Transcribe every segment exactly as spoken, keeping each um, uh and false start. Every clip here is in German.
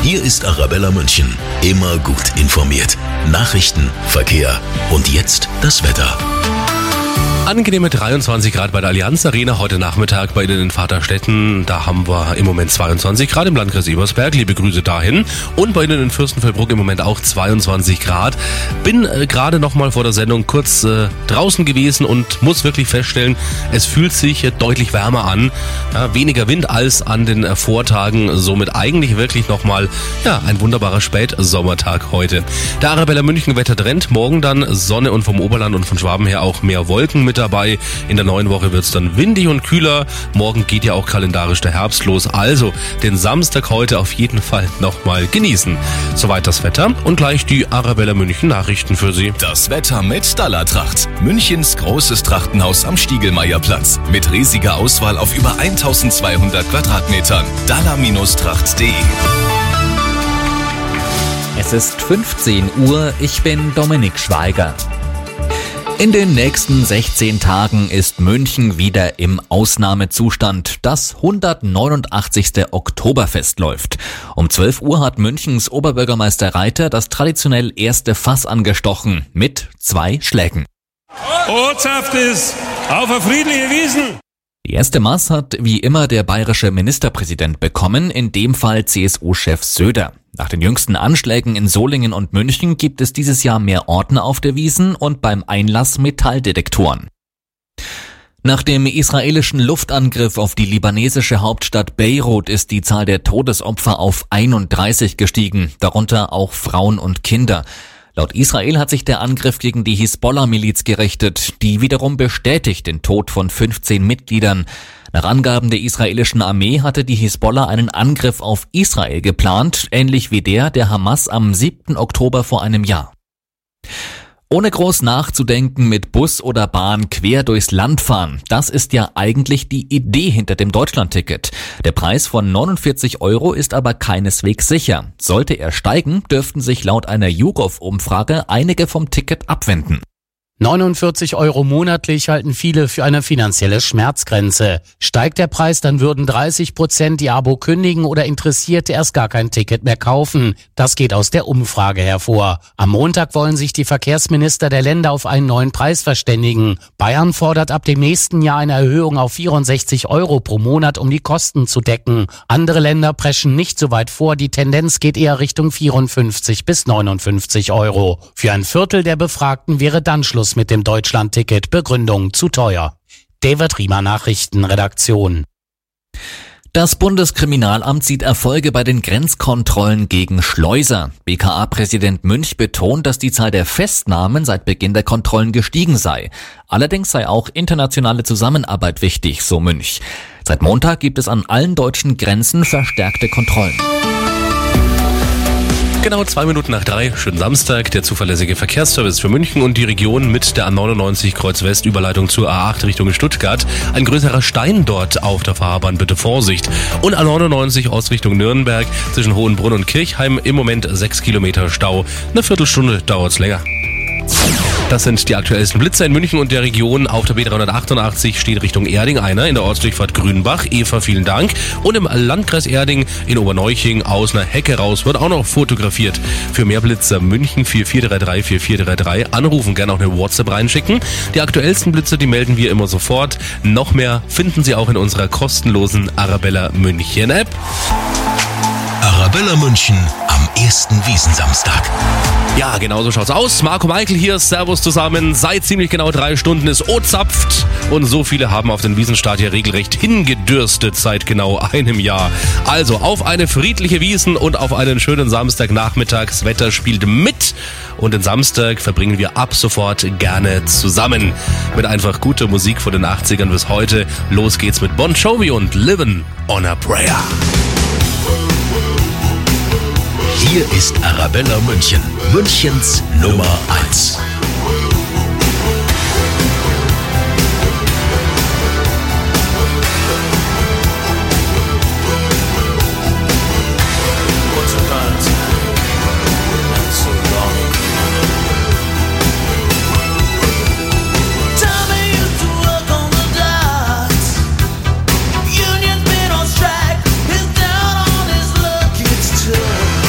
Hier ist Arabella München. Immer gut informiert. Nachrichten, Verkehr und jetzt das Wetter. Angenehme dreiundzwanzig Grad bei der Allianz Arena heute Nachmittag bei Ihnen in Vaterstetten. Da haben wir im Moment zweiundzwanzig Grad im Landkreis Ebersberg. Liebe Grüße dahin. Und bei Ihnen in Fürstenfeldbruck im Moment auch zweiundzwanzig Grad. Bin äh, gerade noch mal vor der Sendung kurz äh, draußen gewesen und muss wirklich feststellen, es fühlt sich äh, deutlich wärmer an. Ja, weniger Wind als an den äh, Vortagen. Somit eigentlich wirklich noch mal ja, ein wunderbarer Spätsommertag heute. Der Arabella München Wettertrend. Morgen dann Sonne und vom Oberland und von Schwaben her auch mehr Wolken mit dabei. In der neuen Woche wird es dann windig und kühler. Morgen geht ja auch kalendarisch der Herbst los. Also den Samstag heute auf jeden Fall nochmal genießen. Soweit das Wetter und gleich die Arabella München Nachrichten für Sie. Das Wetter mit Dallartracht. Münchens großes Trachtenhaus am Stiegelmeierplatz. Mit riesiger Auswahl auf über eintausendzweihundert Quadratmetern. dallar Tracht punkt de. Es ist fünfzehn Uhr. Ich bin Dominik Schweiger. In den nächsten sechzehn Tagen ist München wieder im Ausnahmezustand. Das hundertneunundachtzigste Oktoberfest läuft. Um zwölf Uhr hat Münchens Oberbürgermeister Reiter das traditionell erste Fass angestochen mit zwei Schlägen. Ortschaft ist auf eine friedliche Wiesn. Die erste Maß hat wie immer der bayerische Ministerpräsident bekommen, in dem Fall C S U-Chef Söder. Nach den jüngsten Anschlägen in Solingen und München gibt es dieses Jahr mehr Ordner auf der Wiesn und beim Einlass Metalldetektoren. Nach dem israelischen Luftangriff auf die libanesische Hauptstadt Beirut ist die Zahl der Todesopfer auf einunddreißig gestiegen, darunter auch Frauen und Kinder. Laut Israel hat sich der Angriff gegen die Hisbollah-Miliz gerichtet, die wiederum bestätigt den Tod von fünfzehn Mitgliedern. Nach Angaben der israelischen Armee hatte die Hisbollah einen Angriff auf Israel geplant, ähnlich wie der der Hamas am siebten Oktober vor einem Jahr. Ohne groß nachzudenken mit Bus oder Bahn quer durchs Land fahren, das ist ja eigentlich die Idee hinter dem Deutschlandticket. Der Preis von neunundvierzig Euro ist aber keineswegs sicher. Sollte er steigen, dürften sich laut einer YouGov-Umfrage einige vom Ticket abwenden. neunundvierzig Euro monatlich halten viele für eine finanzielle Schmerzgrenze. Steigt der Preis, dann würden dreißig Prozent ihr Abo kündigen oder Interessierte erst gar kein Ticket mehr kaufen. Das geht aus der Umfrage hervor. Am Montag wollen sich die Verkehrsminister der Länder auf einen neuen Preis verständigen. Bayern fordert ab dem nächsten Jahr eine Erhöhung auf vierundsechzig Euro pro Monat, um die Kosten zu decken. Andere Länder preschen nicht so weit vor. Die Tendenz geht eher Richtung vierundfünfzig bis neunundfünfzig Euro. Für ein Viertel der Befragten wäre dann Schluss mit dem Deutschlandticket. Begründung: zu teuer. David Riemer, Nachrichtenredaktion. Das Bundeskriminalamt sieht Erfolge bei den Grenzkontrollen gegen Schleuser. B K A-Präsident Münch betont, dass die Zahl der Festnahmen seit Beginn der Kontrollen gestiegen sei. Allerdings sei auch internationale Zusammenarbeit wichtig, so Münch. Seit Montag gibt es an allen deutschen Grenzen verstärkte Kontrollen. Genau zwei Minuten nach drei, schönen Samstag, der zuverlässige Verkehrsservice für München und die Region mit der A neunundneunzig Kreuz-West-Überleitung zur A acht Richtung Stuttgart. Ein größerer Stein dort auf der Fahrbahn, bitte Vorsicht. Und A neunundneunzig Ost Richtung Nürnberg zwischen Hohenbrunn und Kirchheim im Moment sechs Kilometer Stau. Eine Viertelstunde dauert's länger. Das sind die aktuellsten Blitzer in München und der Region. Auf der B dreihundertachtundachtzig steht Richtung Erding einer in der Ortsdurchfahrt Grünbach. Eva, vielen Dank. Und im Landkreis Erding in Oberneuching aus einer Hecke raus wird auch noch fotografiert. Für mehr Blitzer München vier vier drei drei vier vier drei drei anrufen, gerne auch eine WhatsApp reinschicken. Die aktuellsten Blitzer, die melden wir immer sofort. Noch mehr finden Sie auch in unserer kostenlosen Arabella München App. Arabella München am ersten Wiesensamstag. Ja, genau so schaut's aus. Marco Michael hier, Servus zusammen. Seit ziemlich genau drei Stunden ist O-zapft und so viele haben auf den Wiesenstart ja regelrecht hingedürstet seit genau einem Jahr. Also auf eine friedliche Wiesn und auf einen schönen Samstagnachmittag. Das Wetter spielt mit und den Samstag verbringen wir ab sofort gerne zusammen. Mit einfach guter Musik von den achtzigern bis heute. Los geht's mit Bon Jovi und Livin' on a Prayer. Hier ist Arabella München, Münchens Nummer eins. Union's been on strike, he's down on his luck, it's tough.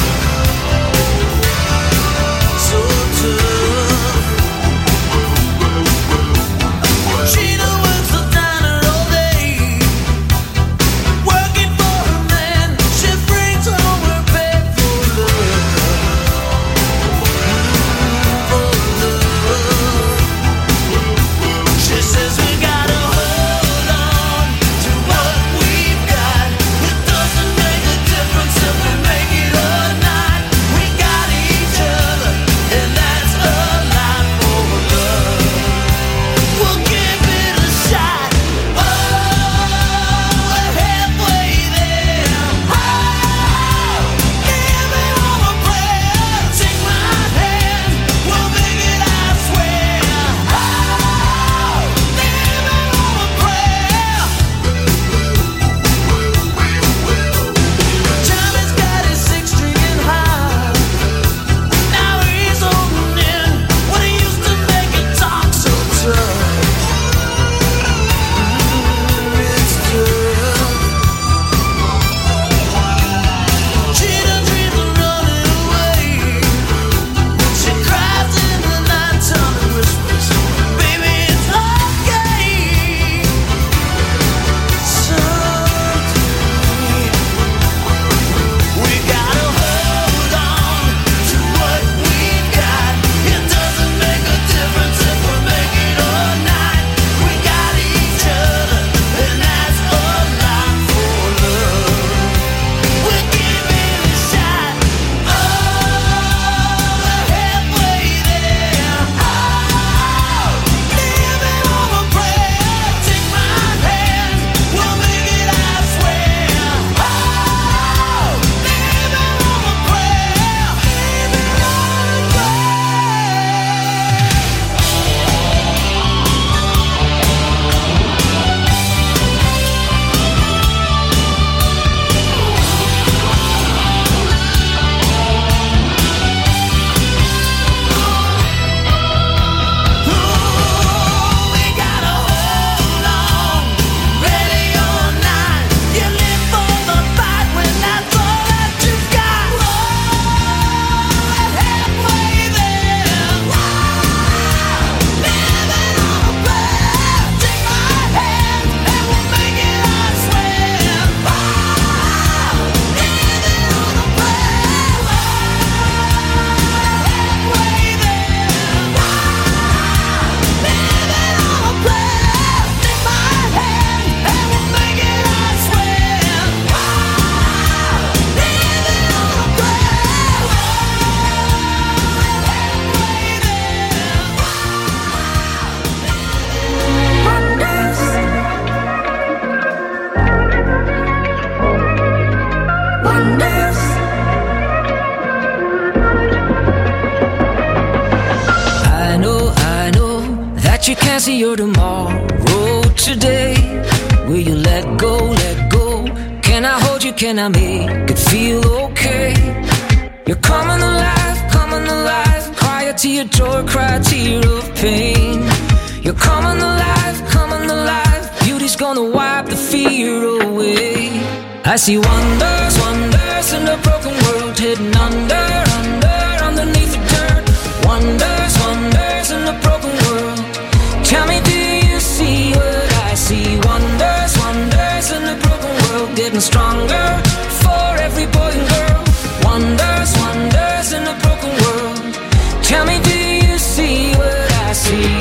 but you can't see your tomorrow today. Will you let go, let go? Can I hold you, can I make it feel okay? You're coming alive, coming alive. Cry a tear, joy, cry a tear of pain. You're coming alive, coming alive. Beauty's gonna wipe the fear away. I see wonders, wonders in a broken world, hidden under, under, underneath the dirt. Wonders, wonders in a broken world. Tell me, do you see what I see? Wonders, wonders in a broken world, getting stronger for every boy and girl. Wonders, wonders in a broken world. Tell me, do you see what I see?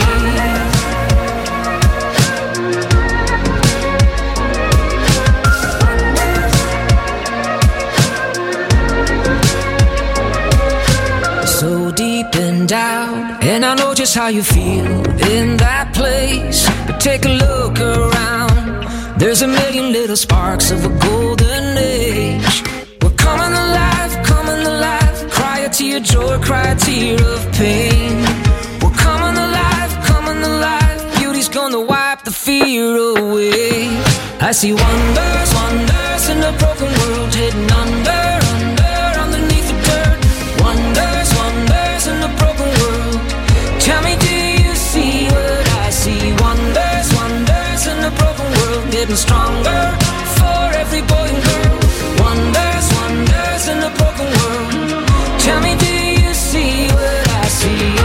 So deep in doubt, and I know just how you feel in that place. But take a look around, there's a million little sparks of a golden age. We're coming alive, coming alive. Cry a tear, joy, cry a tear of pain. We're coming alive, coming alive. Beauty's gonna wipe the fear away. I see wonders, wonders in a broken world, hidden under, under, underneath the dirt. Wonders, wonders in a broken world. Tell me, do you see what I see? Wonders, wonders in a broken world, getting stronger for every boy and girl. Wonders, wonders in a broken world. Tell me, do you see what I see?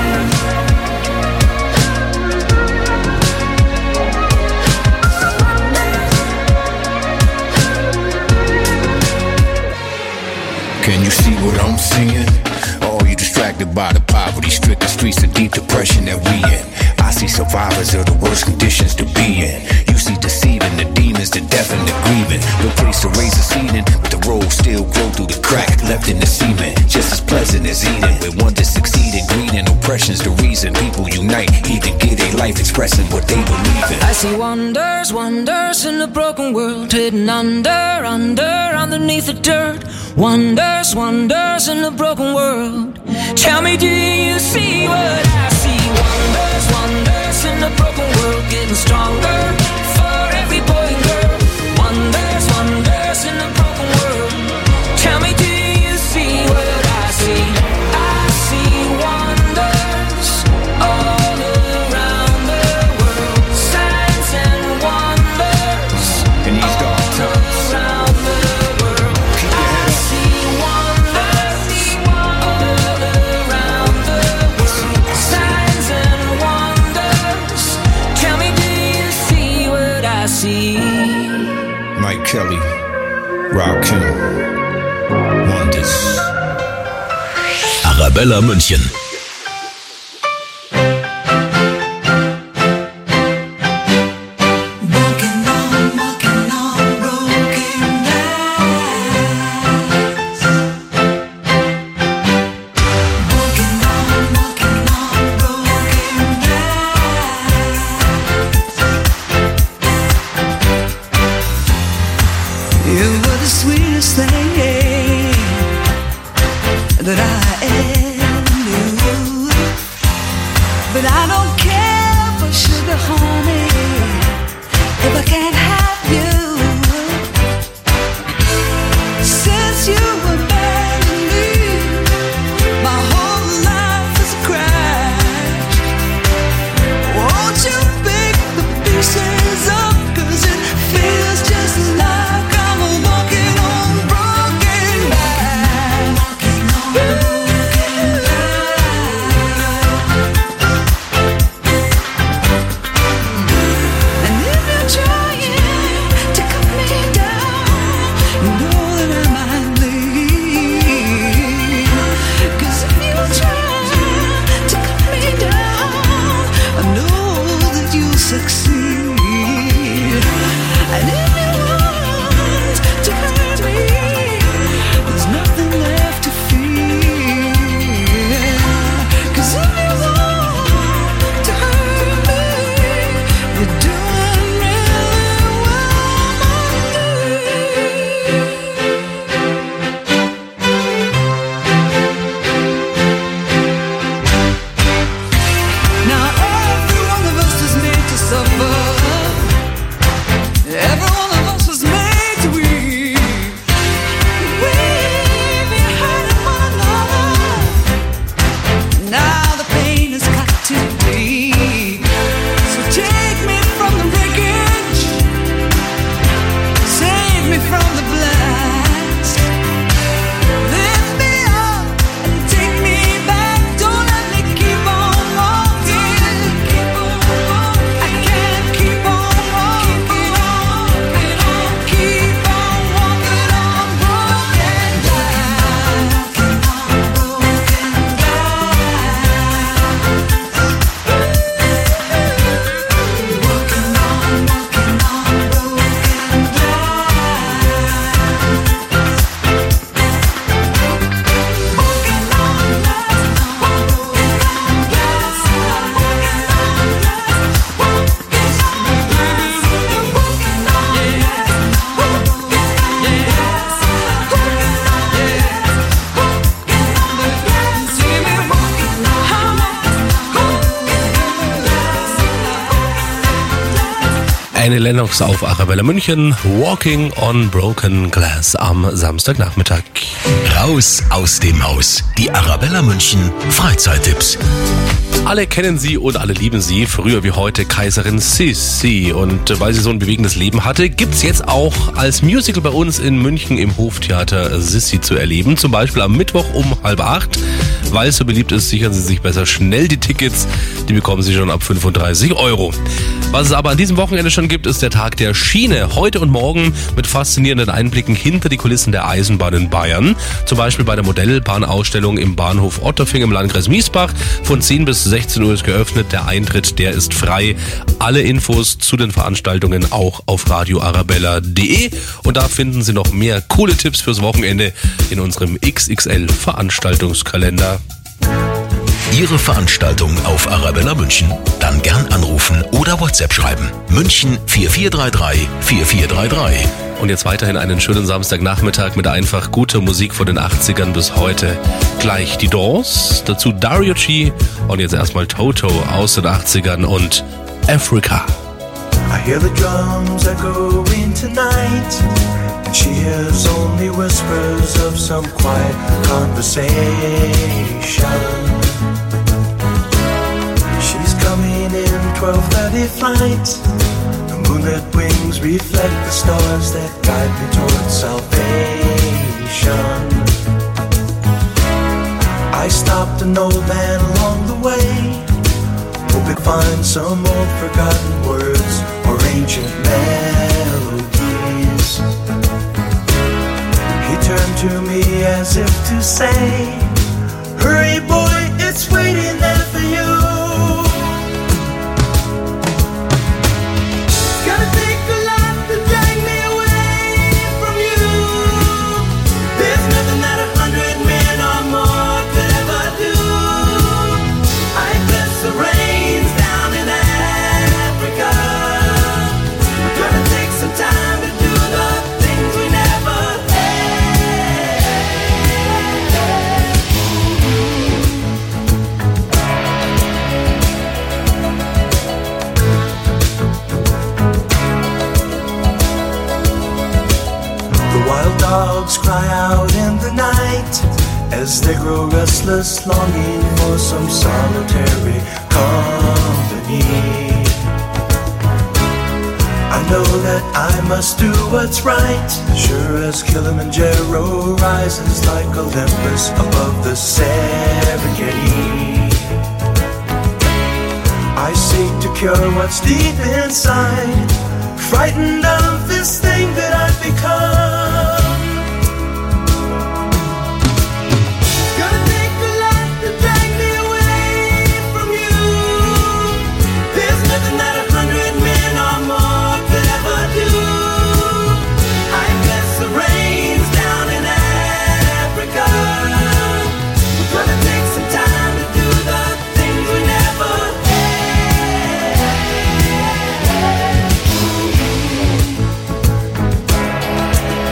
Can you see what I'm seeing? Oh, you distracted by the poverty-stricken streets of deep depression that we in. I see survivors of the worst conditions to be in. You see deceiving the demons, the deaf and the grieving. No place to raise a seeding, but the road still grow through the crack left in the cement. Just as pleasant as eating. When one to succeed in greed and oppression's the reason people unite. Even get a life expressing what they believe in. I see wonders, wonders in a broken world, hidden under, under, underneath the dirt. Wonders, wonders in a broken world. Tell me, do you see what I see? Wonders, wonders in a broken world, getting stronger for every boy and girl. Wonders, wonders in a broken world. Tell me, do you see what I see? I see wonders all around the world. Signs and wonders in these dark times. Around the world. I see wonders all around the world. Signs and wonders. Tell me, do you see what I see? Mike Kelly, Rakim, Wonders. Arabella München. That I ever knew, but I don't care for sugar, honey, if I can't have you. Since you abandoned me, my whole life is a crash. Won't you pick the pieces up, 'cause it feels just like I'm walking on broken glass. And if you're trying to cut me down, you know that I'm Annie Lennox auf Arabella München, Walking on Broken Glass am Samstagnachmittag. Raus aus dem Haus. Die Arabella München Freizeittipps. Alle kennen sie und alle lieben sie. Früher wie heute Kaiserin Sissi. Und weil sie so ein bewegendes Leben hatte, gibt's jetzt auch als Musical bei uns in München im Hoftheater Sissi zu erleben. Zum Beispiel am Mittwoch um halb acht. Weil es so beliebt ist, sichern Sie sich besser schnell die Tickets. Die bekommen Sie schon ab fünfunddreißig Euro. Was es aber an diesem Wochenende schon gibt, ist der Tag der Schiene. Heute und morgen mit faszinierenden Einblicken hinter die Kulissen der Eisenbahn in Bayern. Zum Beispiel bei der Modellbahnausstellung im Bahnhof Otterfing im Landkreis Miesbach. Von zehn bis sechzehn Uhr ist geöffnet. Der Eintritt, der ist frei. Alle Infos zu den Veranstaltungen auch auf radio arabella punkt de. Und da finden Sie noch mehr coole Tipps fürs Wochenende in unserem X X L-Veranstaltungskalender. Ihre Veranstaltung auf Arabella München? Dann gern anrufen oder WhatsApp schreiben. München vier vier drei drei vier vier drei drei. Und jetzt weiterhin einen schönen Samstagnachmittag mit einfach guter Musik von den achtzigern bis heute. Gleich die Doors, dazu Dario G und jetzt erstmal Toto aus den achtzigern und Africa. I hear the drums echoing tonight, and she hears only whispers of some quiet conversation. She's coming in twelve thirty flight. The moonlit wings reflect the stars that guide me towards salvation. I stopped an old man along the way, hoping to find some old forgotten words or ancient melodies. He turned to me as if to say, hurry boy, it's waiting there for you. Gotta take a lot to drag me away from you. There's nothing that a hundred men or more could ever do. I bless the rains down in Africa. We're gonna take some time to do the things we never had. The wild dogs cry out in the night as they grow restless, longing for some solitary company. I know that I must do what's right, sure as Kilimanjaro rises like Olympus above the Serengeti. I seek to cure what's deep inside, frightened of this thing that I've become. Gonna take a lot to drag me away from you. There's nothing that a hundred men or more could ever do. I bless the rains down in Africa. We're gonna take some time to do the things we never had.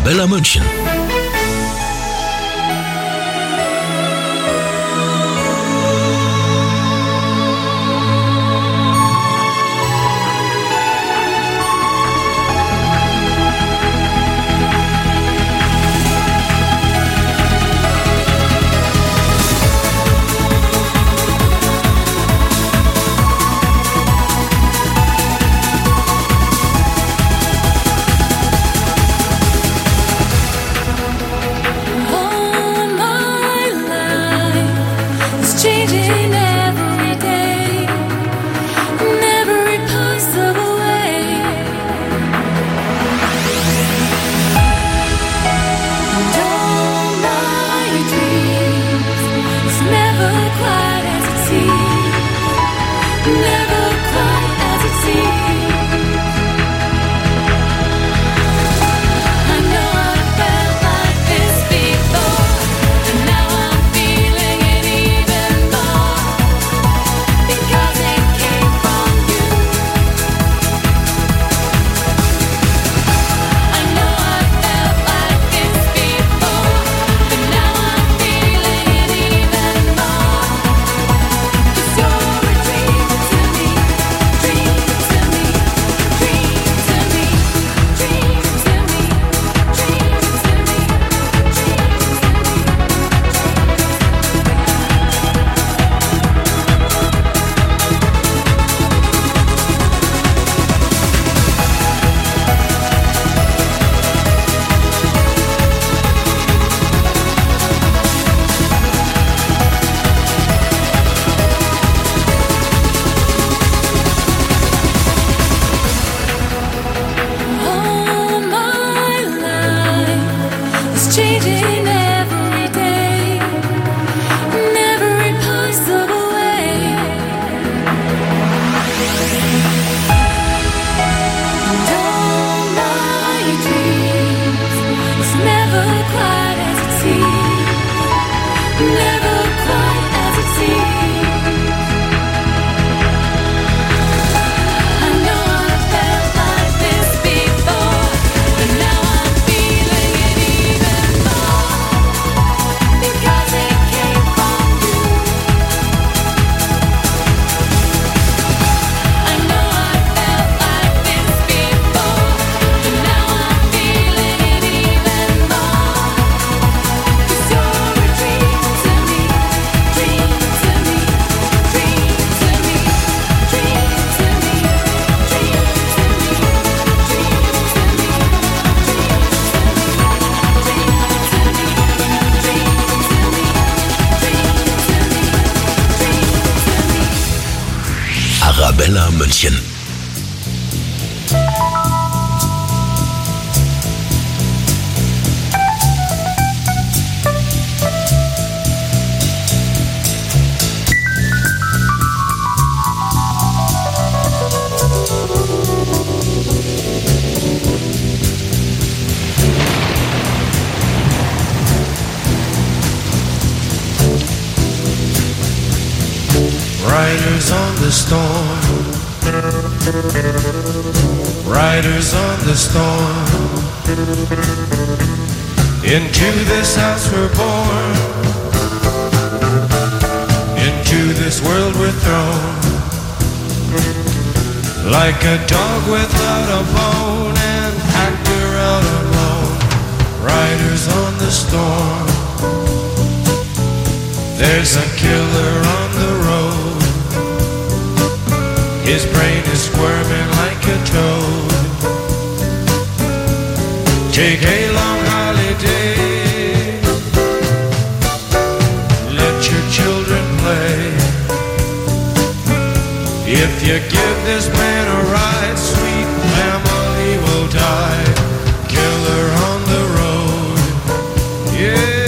Arabella München. Arabella München. Riders on the storm, riders on the storm. Into this house we're born, into this world we're thrown. Like a dog without a bone, an actor out alone. Riders on the storm. There's a killer on the road. His brain is squirming like a toad. Take a long holiday. Let your children play. If you give this man a ride, sweet family will die. Killer on the road. Yeah.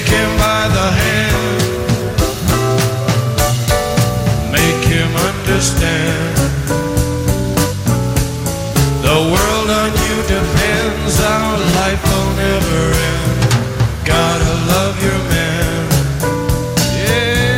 Take him by the hand, make him understand. The world on you depends, our life will never end. Gotta love your man, yeah.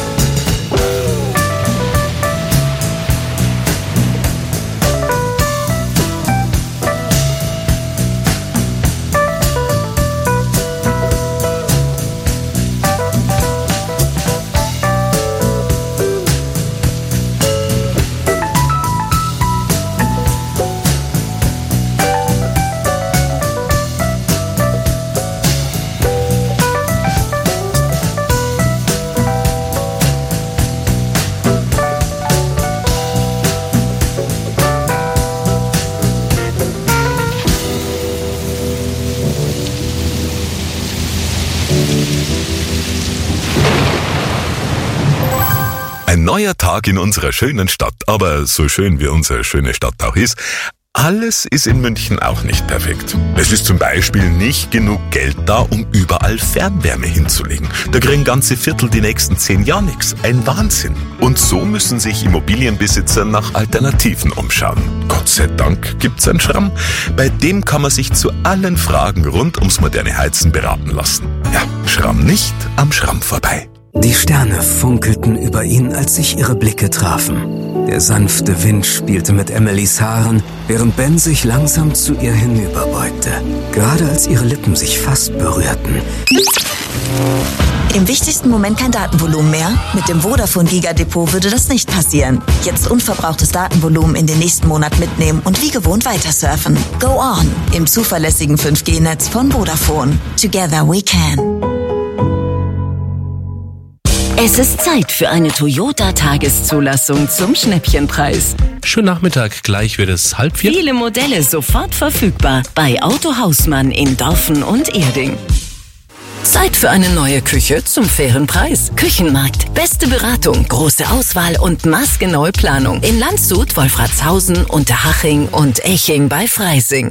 Ein neuer Tag in unserer schönen Stadt, aber so schön wie unsere schöne Stadt auch ist, alles ist in München auch nicht perfekt. Es ist zum Beispiel nicht genug Geld da, um überall Fernwärme hinzulegen. Da kriegen ganze Viertel die nächsten zehn Jahre nichts. Ein Wahnsinn. Und so müssen sich Immobilienbesitzer nach Alternativen umschauen. Gott sei Dank gibt's einen Schramm. Bei dem kann man sich zu allen Fragen rund ums moderne Heizen beraten lassen. Ja, Schramm nicht am Schramm vorbei. Die Sterne funkelten über ihn, als sich ihre Blicke trafen. Der sanfte Wind spielte mit Emilys Haaren, während Ben sich langsam zu ihr hinüberbeugte. Gerade als ihre Lippen sich fast berührten. Im wichtigsten Moment kein Datenvolumen mehr? Mit dem Vodafone Giga-Depot würde das nicht passieren. Jetzt unverbrauchtes Datenvolumen in den nächsten Monat mitnehmen und wie gewohnt weitersurfen. Go on! Im zuverlässigen fünf G Netz von Vodafone. Together we can. Es ist Zeit für eine Toyota-Tageszulassung zum Schnäppchenpreis. Schönen Nachmittag, gleich wird es halb vier. Viele Modelle sofort verfügbar bei Auto Hausmann in Dorfen und Erding. Zeit für eine neue Küche zum fairen Preis. Küchenmarkt. Beste Beratung, große Auswahl und maßgenaue Planung. In Landshut, Wolfratshausen, Unterhaching und Eching bei Freising.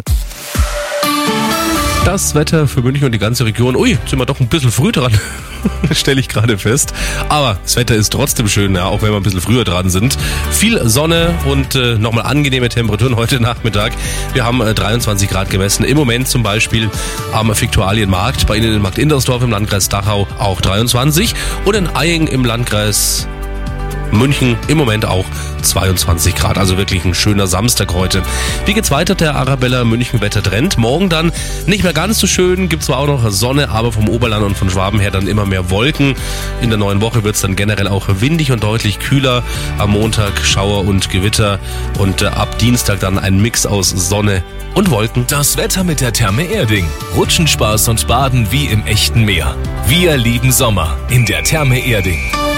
Das Wetter für München und die ganze Region. Ui, sind wir doch ein bisschen früh dran, stelle ich gerade fest. Aber das Wetter ist trotzdem schön, ja, auch wenn wir ein bisschen früher dran sind. Viel Sonne und äh, nochmal angenehme Temperaturen heute Nachmittag. Wir haben äh, dreiundzwanzig Grad gemessen. Im Moment zum Beispiel am Viktualienmarkt, bei Ihnen in Markt Indersdorf im Landkreis Dachau auch dreiundzwanzig und in Eying im Landkreis München im Moment auch zweiundzwanzig Grad, also wirklich ein schöner Samstag heute. Wie geht's weiter? Der Arabella München Wettertrend. Morgen dann nicht mehr ganz so schön, gibt zwar auch noch Sonne, aber vom Oberland und von Schwaben her dann immer mehr Wolken. In der neuen Woche wird's dann generell auch windig und deutlich kühler. Am Montag Schauer und Gewitter und äh, ab Dienstag dann ein Mix aus Sonne und Wolken. Das Wetter mit der Therme Erding. Rutschenspaß und Baden wie im echten Meer. Wir lieben Sommer in der Therme Erding.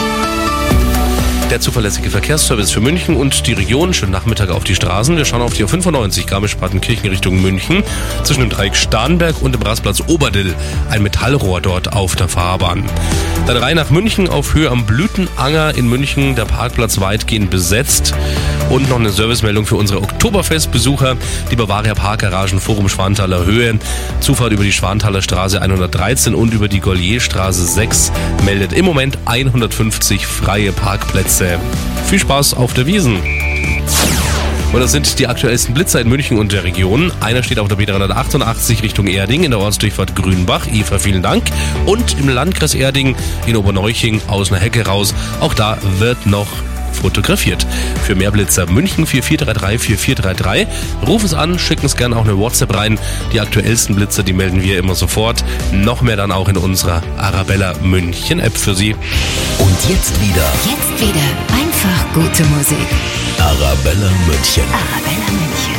Der zuverlässige Verkehrsservice für München und die Region. Schönen Nachmittag auf die Straßen. Wir schauen auf die A fünfundneunzig Garmisch-Partenkirchen Richtung München. Zwischen dem Dreieck Starnberg und dem Rastplatz Oberdill. Ein Metallrohr dort auf der Fahrbahn. Dann rein nach München auf Höhe am Blütenanger in München. Der Parkplatz weitgehend besetzt. Und noch eine Servicemeldung für unsere Oktoberfestbesucher. Die Bavaria Parkgaragen Forum Schwanthaler Höhe. Zufahrt über die Schwanthaler Straße hundertdreizehn und über die Gollierstraße sechs meldet im Moment hundertfünfzig freie Parkplätze. Viel Spaß auf der Wiesn. Und das sind die aktuellsten Blitzer in München und der Region. Einer steht auf der B dreihundertachtundachtzig Richtung Erding in der Ortsdurchfahrt Grünbach. Eva, vielen Dank. Und im Landkreis Erding in Oberneuching aus einer Hecke raus. Auch da wird noch fotografiert. Für mehr Blitzer München vier vier drei drei vier vier drei drei. Ruf es an, schicken es gerne auch eine WhatsApp rein. Die aktuellsten Blitzer, die melden wir immer sofort. Noch mehr dann auch in unserer Arabella München App für Sie. Und jetzt wieder. Jetzt wieder einfach gute Musik. Arabella München. Arabella München.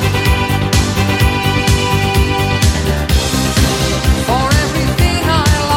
For everything I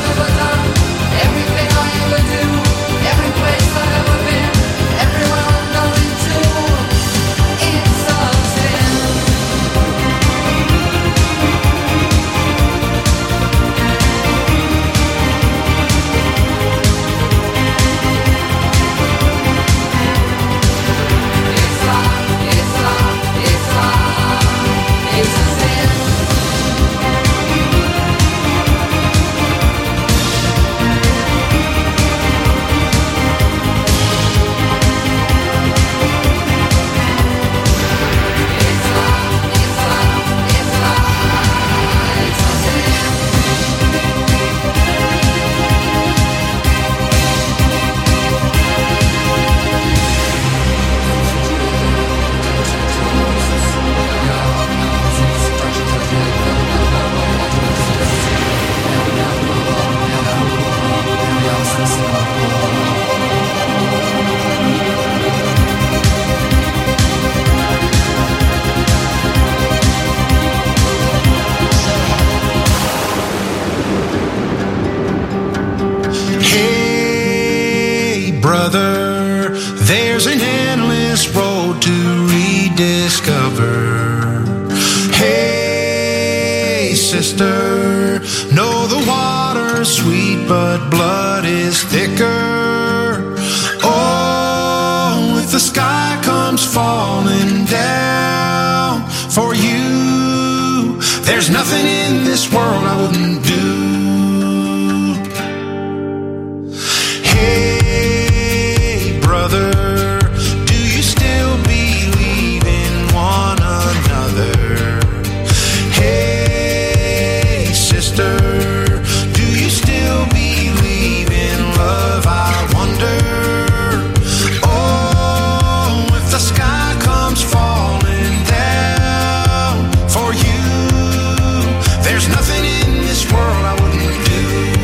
brother, there's an endless road to rediscover. Hey, sister, know the water's sweet, but blood is thicker. Oh, if the sky comes falling down for you, there's nothing in this world I wouldn't do. Hey, brother, do you still believe in one another? Hey, sister, do you still believe in love? I wonder. Oh, if the sky comes falling down for you, there's nothing in this world I wouldn't do.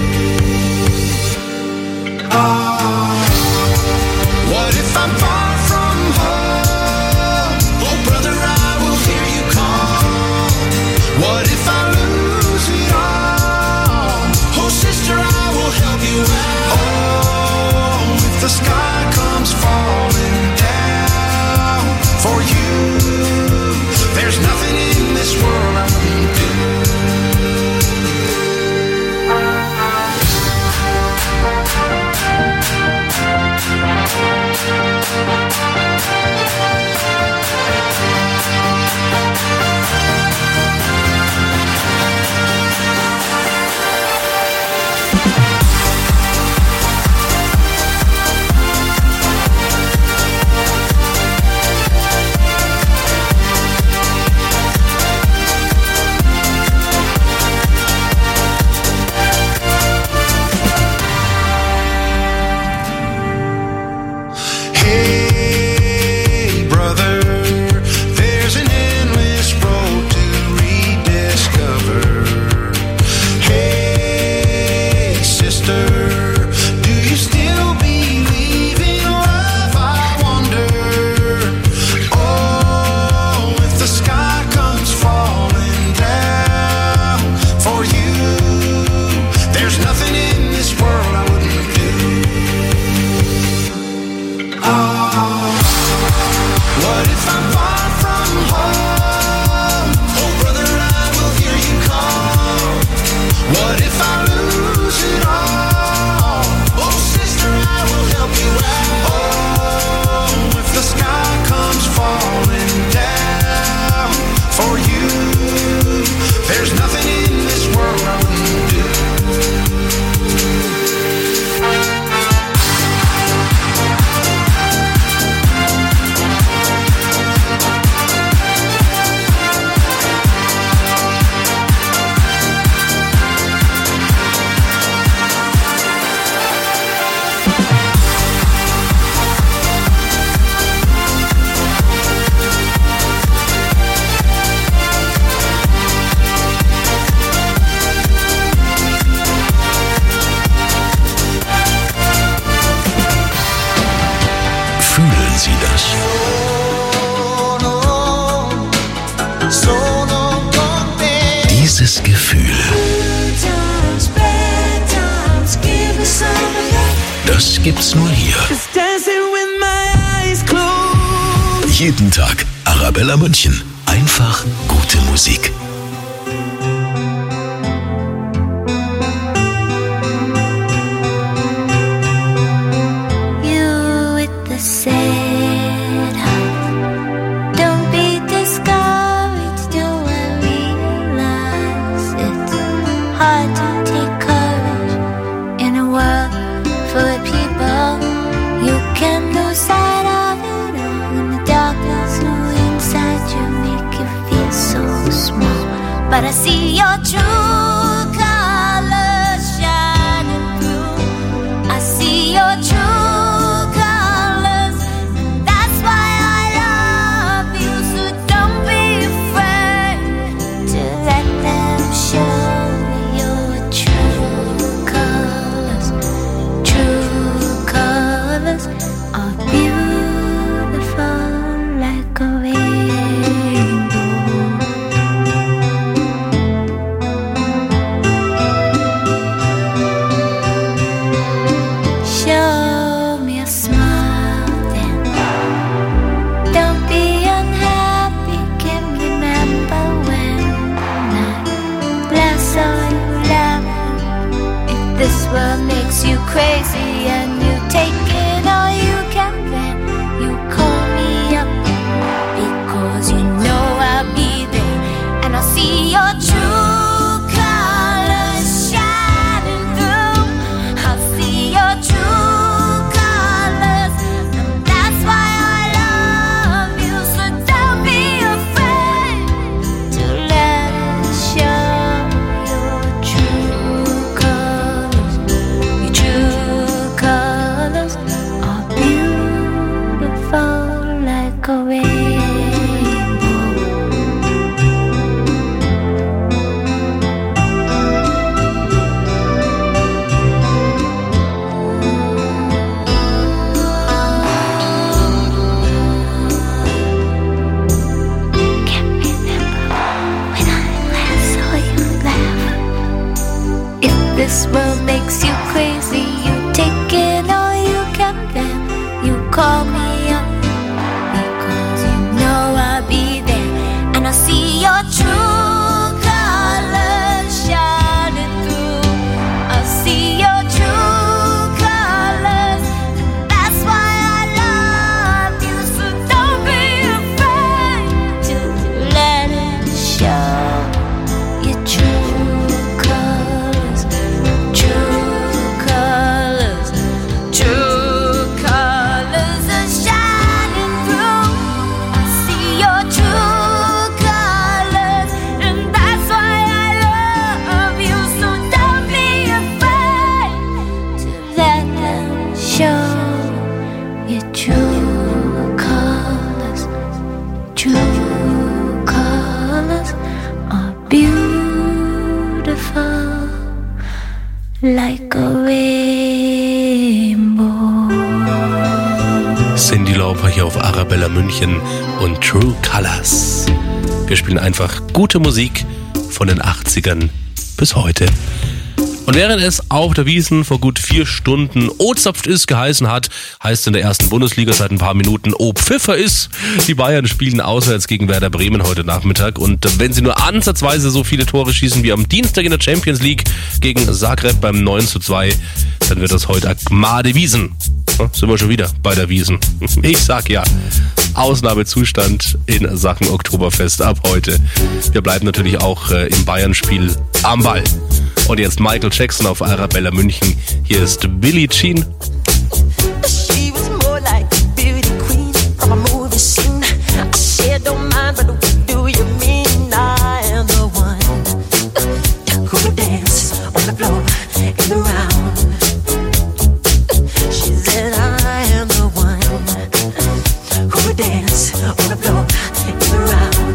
Oh, what if I'm far from home? Oh, brother, I will hear you call. What if I lose it all? Oh, sister, I will help you out. Oh, if the sky comes falling down for you, there's nothing in this world I wouldn't do. Hey, brother, there's an endless road to rediscover. Hey, sister, do you still believe in love? I wonder. Oh, if the sky comes falling down for you, there's nothing in this world I wouldn't do. Oh, what if I'm far from home? Oh, brother, I will hear you call. What if I lose it all? gibt's nur hier. Just dancing with my eyes closed. Jeden Tag Arabella München. Einfach gute Musik. You with the sad heart. Don't be discouraged, do I realize it's hard to take courage in a world full of people. You can lose sight of it all in the darkness inside you, make you feel so small. But I see your true colors shining through. I see your true colors, and that's why I love you. So don't be afraid to let them show your true colors. True colors are beautiful like a rainbow. Show me a smile then. Don't be unhappy, can remember when I last saw you laughing. If this world makes you crazy and you take it all you can, then you call me up, because you know I'll be there, and I'll see your true colors shining through. I'll see your true colors, and that's why I love you. So don't be afraid to let it show your true colors. Your true colors are beautiful like a rainbow. If this world makes you crazy, you take it all you can, then you call me up, because you know I'll be there, and I'll see your true colors shining through. I'll see your true colors, and that's why I love you. So don't be afraid to let it show your true colors. True colors, true colors are shining through. I see your true colors, and that's why I love you. So don't be afraid to let them show your true colors. True colors are beautiful like a rainbow. Cyndi Lauper hier auf Arabella München und True Colors. Wir spielen einfach gute Musik von den achtzigern bis heute. Und während es auf der Wiesn vor gut vier Stunden O-Zapft ist geheißen hat, heißt in der ersten Bundesliga seit ein paar Minuten O-Pfiffer ist. Die Bayern spielen auswärts gegen Werder Bremen heute Nachmittag. Und wenn sie nur ansatzweise so viele Tore schießen wie am Dienstag in der Champions League gegen Zagreb beim neun zu zwei, dann wird das heute Gmade Wiesn. Ja, sind wir schon wieder bei der Wiesn. Ich sag ja, Ausnahmezustand in Sachen Oktoberfest ab heute. Wir bleiben natürlich auch äh, im Bayern-Spiel am Ball. Und jetzt Michael Jackson auf Arabella München. Hier ist Billie Jean. She was more like a beauty queen from a movie scene. I said, don't mind, but what do you mean? I am the one who would dance on the floor in the round. She said, I am the one who would dance on the floor in the round.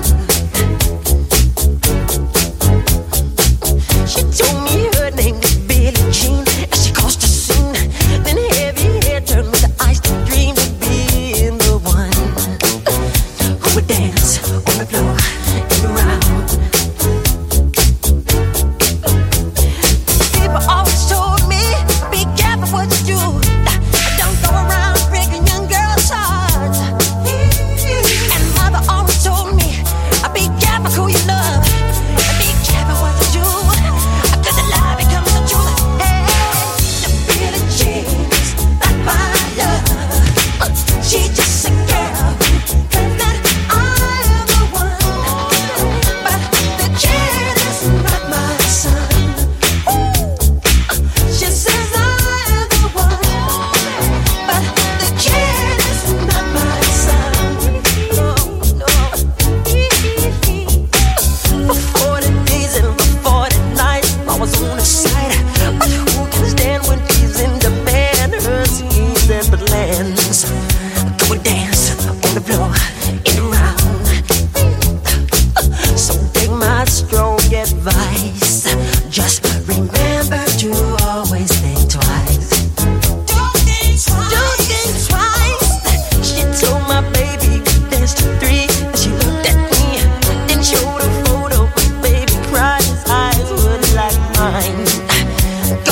She told me her name was Billie Jean, and she caused a scene. Then heaven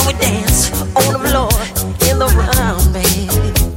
we dance on the floor in the round bed.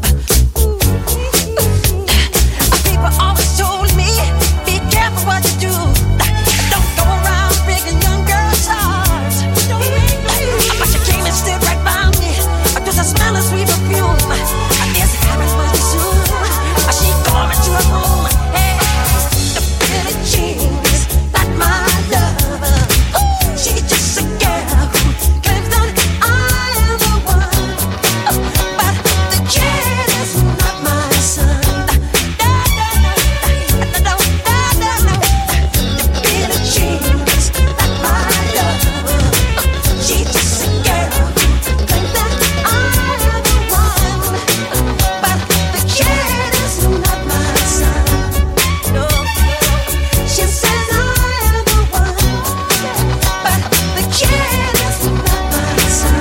People always told me, be careful what you do. Don't go around breaking young girls' hearts. But she came and stood right by me. Does I smell a sweet perfume? This happens pretty soon. She called me to her room. Hey, the Billie Jean is not my lover. She's just a girl who claims that I am the one. But the kid is not my son. Da, da, da, da, da, da, da, da. The Billie Jean is not my lover. She's just a girl who claims that I am the one. But the kid is not my son. No, she says I am the one. But the kid is not my son.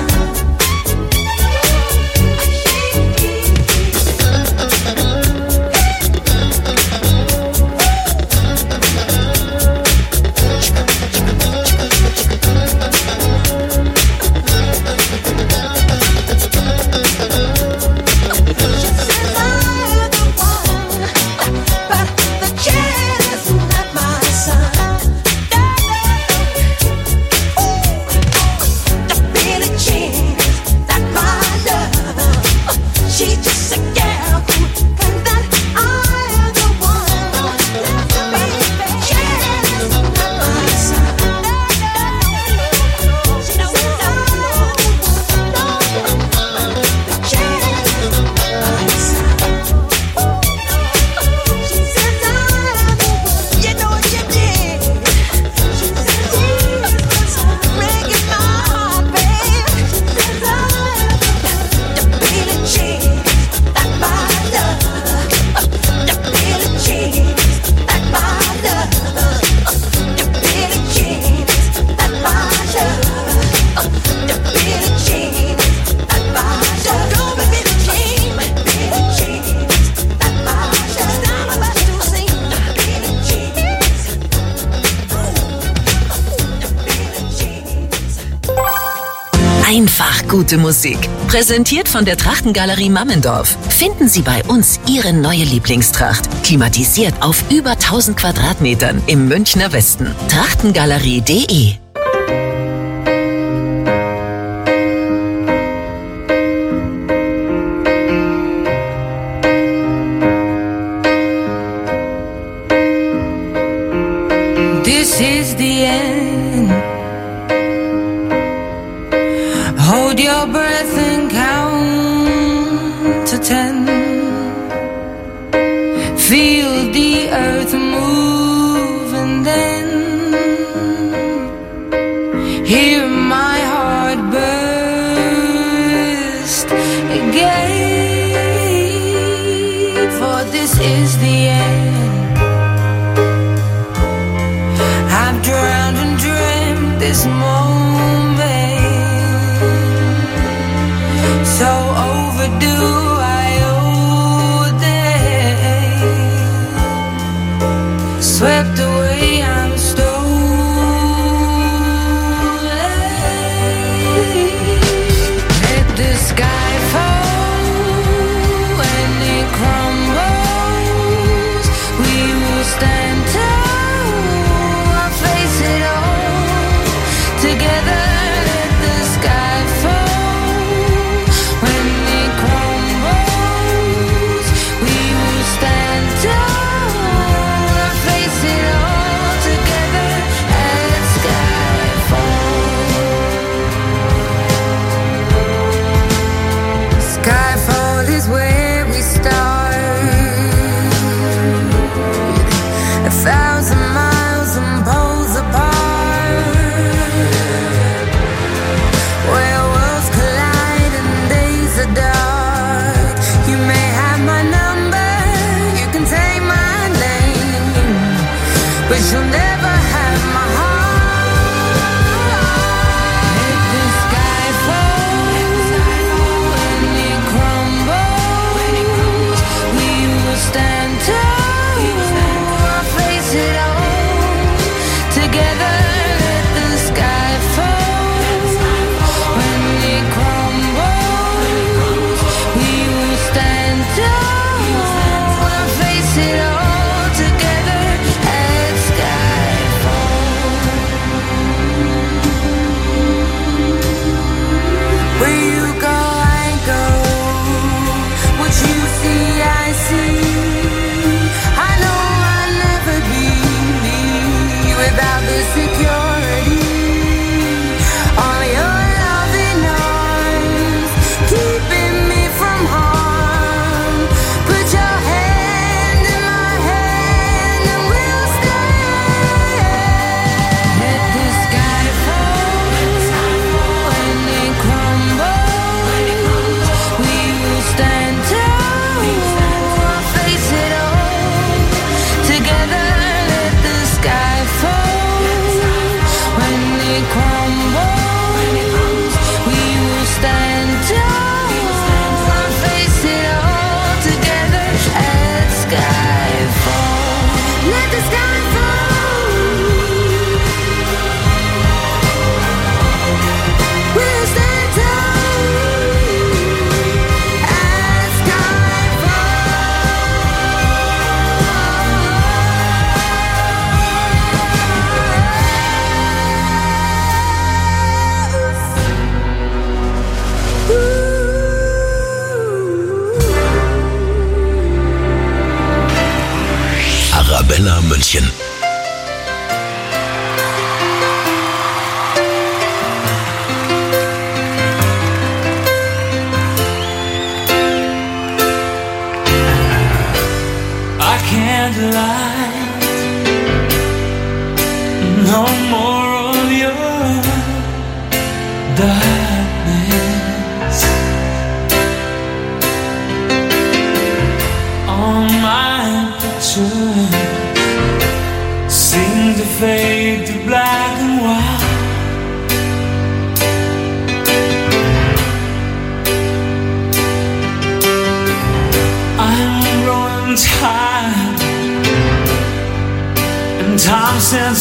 Einfach gute Musik. Präsentiert von der Trachtengalerie Mammendorf. Finden Sie bei uns Ihre neue Lieblingstracht. Klimatisiert auf über tausend Quadratmetern im Münchner Westen. Trachtengalerie punkt de. This is the end. Hold your breath and count to ten. Feel the earth move and then hear my heart burst again. For this is the end. I've drowned and dreamt this moment. So overdue, I owe them. Swept away, I'm stolen. Let the sky fall when it crumbles. We will stand tall, I'll face it all together.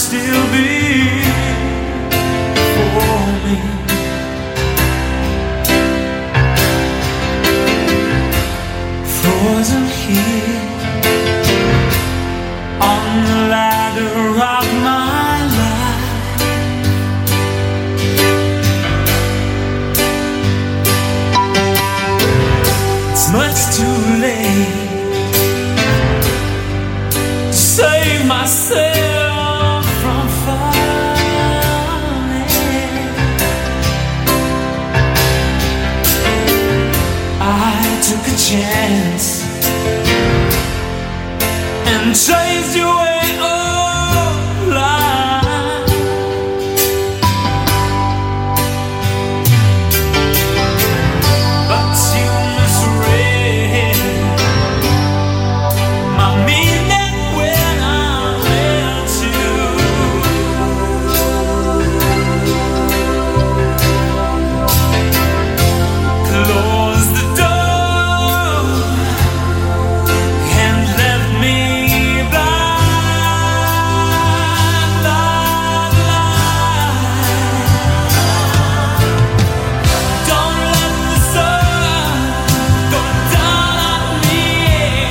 still be for me. Frozen here on the ladder of my life. It's much too late to save myself from falling. I took a chance and chased you away. Oh, life. But you misread my meaning when I met you. Close the door and left me blind, blind, blind. Don't let the sun go down on me.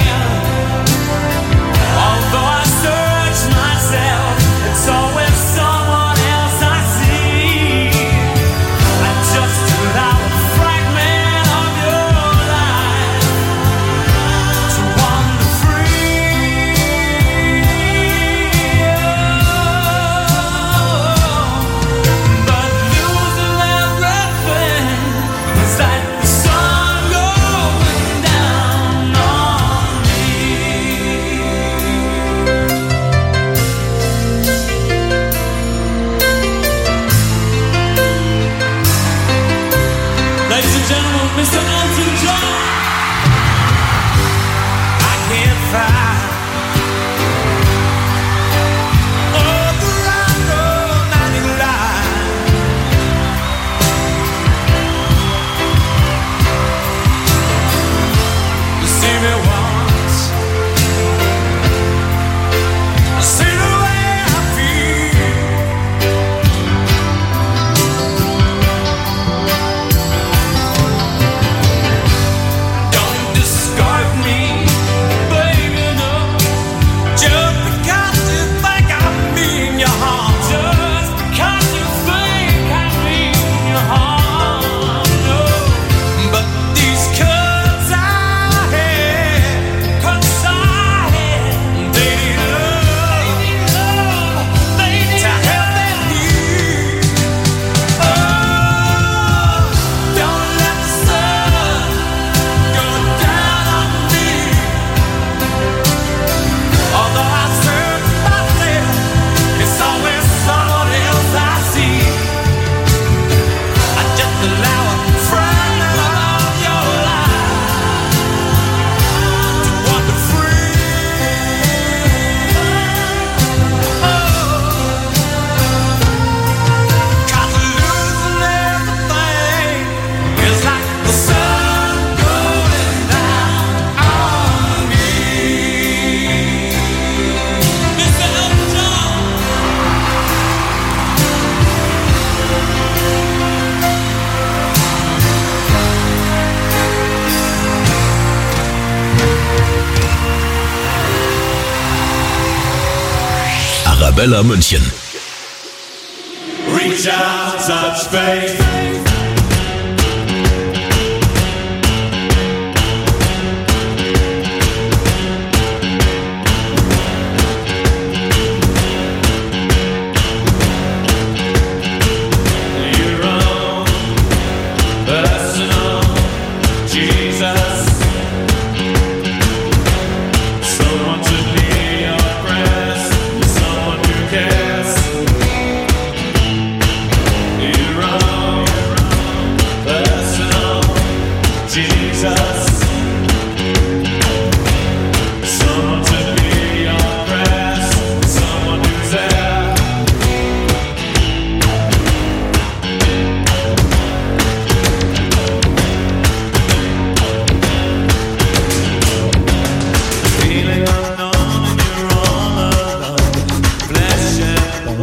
Although I search myself, it's always someone else I see. I just allow a fragment of your life to wander free. But losing everything was like the sun going down on me. Ladies and gentlemen, Mister Elton John. I can't find all the right romantic line to see me once, see the way I feel. Don't discard me, baby, no. Just because you think I mean you harm. Just because you think I mean you harm, no. But these cuts I had, cuts I had, they need love, they need to help them heal. Oh, don't let the sun go down on me. Although I search myself, it's always someone else I see. I just allow a fragment of your life to wander free. Cause losing everything is like the sun going down on me. Mister Elton John. Arabella München. Reach out, touch faith. Your own personal Jesus. Someone to be your friend, someone who cares. Your own personal Jesus. Someone to be your friend, someone who's there. Feeling unknown and you're all alone. Flesh and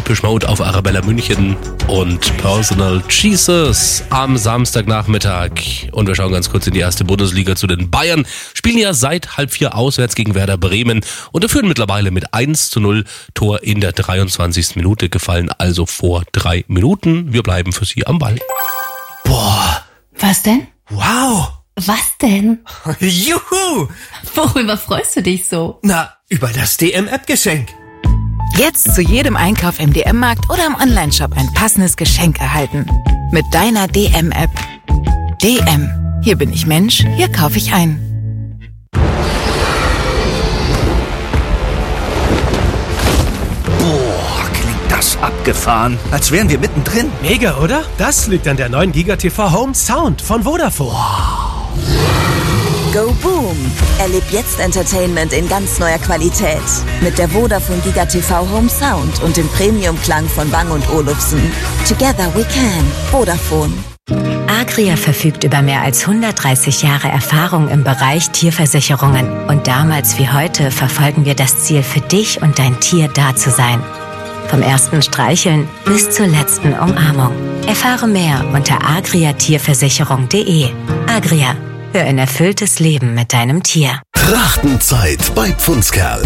Depeche Mode auf Arabella München und Personal Jesus am Samstagnachmittag. Und wir schauen ganz kurz in die erste Bundesliga zu den Bayern. Spielen ja seit halb vier auswärts gegen Werder Bremen und führen mittlerweile mit eins zu null. Tor in der dreiundzwanzigsten Minute gefallen, also vor drei Minuten. Wir bleiben für Sie am Ball. Boah. Was denn? Wow. Was denn? Juhu. Worüber freust du dich so? Na, über das D M-App-Geschenk. Jetzt zu jedem Einkauf im D M-Markt oder im Onlineshop ein passendes Geschenk erhalten. Mit deiner D M-App. D M. Hier bin ich Mensch, hier kaufe ich ein. Boah, klingt das abgefahren. Als wären wir mittendrin. Mega, oder? Das liegt an der neuen Giga-T V Home Sound von Vodafone. Go Boom! Erleb jetzt Entertainment in ganz neuer Qualität. Mit der Vodafone Giga-T V Home Sound und dem Premium-Klang von Bang und Olufsen. Together we can. Vodafone. Agria verfügt über mehr als hundertdreißig Jahre Erfahrung im Bereich Tierversicherungen. Und damals wie heute verfolgen wir das Ziel, für dich und dein Tier da zu sein. Vom ersten Streicheln bis zur letzten Umarmung. Erfahre mehr unter agria tierversicherung punkt de. Agria. Für ein erfülltes Leben mit deinem Tier. Trachtenzeit bei Pfundskerl.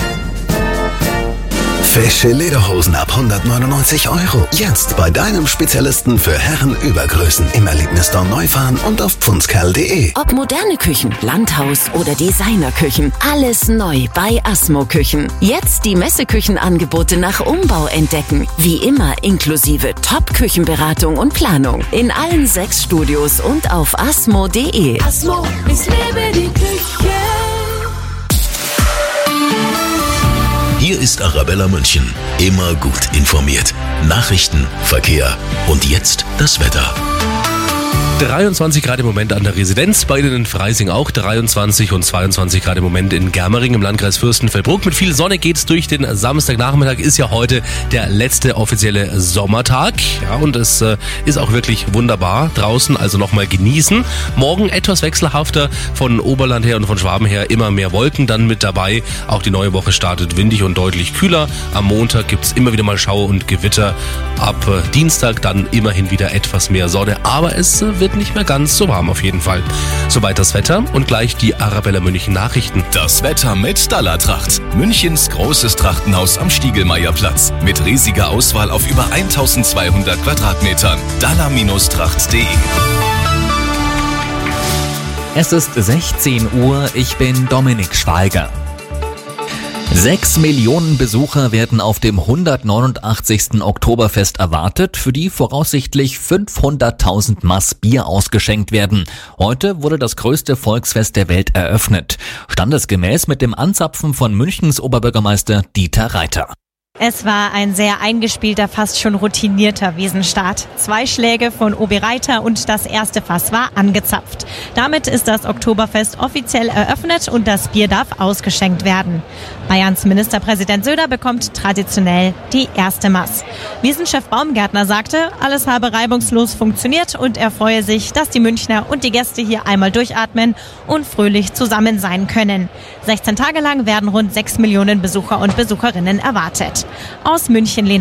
Fesche Lederhosen ab hundertneunundneunzig Euro. Jetzt bei deinem Spezialisten für Herrenübergrößen im Erlebnisstore Neufahren und auf pfundskerl punkt de. Ob moderne Küchen, Landhaus oder Designerküchen, alles neu bei Asmo Küchen. Jetzt die Messeküchenangebote nach Umbau entdecken. Wie immer inklusive Top-Küchenberatung und Planung. In allen sechs Studios und auf asmo punkt de. Asmo, ich liebe die Küche. Hier ist Arabella München. Immer gut informiert. Nachrichten, Verkehr und jetzt das Wetter. dreiundzwanzig Grad im Moment an der Residenz, bei Ihnen in Freising auch dreiundzwanzig und zweiundzwanzig Grad im Moment in Germering im Landkreis Fürstenfeldbruck. Mit viel Sonne geht's durch den Samstagnachmittag, ist ja heute der letzte offizielle Sommertag. Ja, und es äh, ist auch wirklich wunderbar draußen, also nochmal genießen. Morgen etwas wechselhafter, von Oberland her und von Schwaben her immer mehr Wolken dann mit dabei. Auch die neue Woche startet windig und deutlich kühler. Am Montag gibt's immer wieder mal Schauer und Gewitter. Ab äh, Dienstag dann immerhin wieder etwas mehr Sonne, aber es äh, wird nicht mehr ganz so warm auf jeden Fall. Soweit das Wetter und gleich die Arabella München Nachrichten. Das Wetter mit Dallartracht. Münchens großes Trachtenhaus am Stiegelmeierplatz. Mit riesiger Auswahl auf über eintausendzweihundert Quadratmetern. dallar Tracht punkt de. Es ist sechzehn Uhr, ich bin Dominik Schweiger. Sechs Millionen Besucher werden auf dem hundertneunundachtzigsten Oktoberfest erwartet, für die voraussichtlich fünfhunderttausend Maß Bier ausgeschenkt werden. Heute wurde das größte Volksfest der Welt eröffnet. Standesgemäß mit dem Anzapfen von Münchens Oberbürgermeister Dieter Reiter. Es war ein sehr eingespielter, fast schon routinierter Wiesenstart. Zwei Schläge von O B Reiter und das erste Fass war angezapft. Damit ist das Oktoberfest offiziell eröffnet und das Bier darf ausgeschenkt werden. Bayerns Ministerpräsident Söder bekommt traditionell die erste Maß. Wiesenchef Baumgärtner sagte, alles habe reibungslos funktioniert und er freue sich, dass die Münchner und die Gäste hier einmal durchatmen und fröhlich zusammen sein können. sechzehn Tage lang werden rund sechs Millionen Besucher und Besucherinnen erwartet. Aus München